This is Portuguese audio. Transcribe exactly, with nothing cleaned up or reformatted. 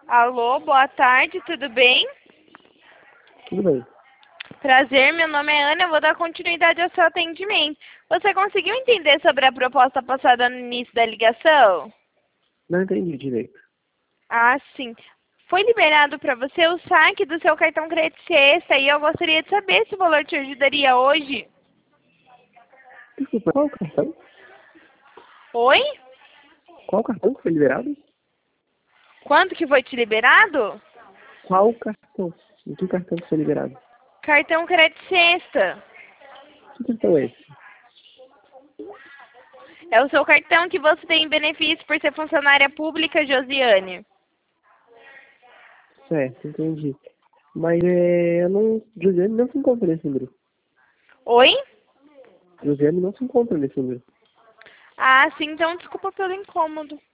Alô, boa tarde, tudo bem? Tudo bem. Prazer, meu nome é Ana, eu vou dar continuidade ao seu atendimento. Você conseguiu entender sobre a proposta passada no início da ligação? Não entendi direito. Ah, sim. Foi liberado para você o saque do seu cartão crédito sexta e eu gostaria de saber se o valor te ajudaria hoje. Desculpa, qual o cartão? Oi? Qual cartão que foi liberado? Quando que foi te liberado? Qual cartão? Em que cartão que foi liberado? Cartão crédito sexta. Que cartão é esse? É o seu cartão que você tem benefício por ser funcionária pública, Josiane. Certo, entendi. Mas é, eu não. Josiane não se encontra nesse número. Oi? Josiane não se encontra nesse número. Ah, sim, então desculpa pelo incômodo.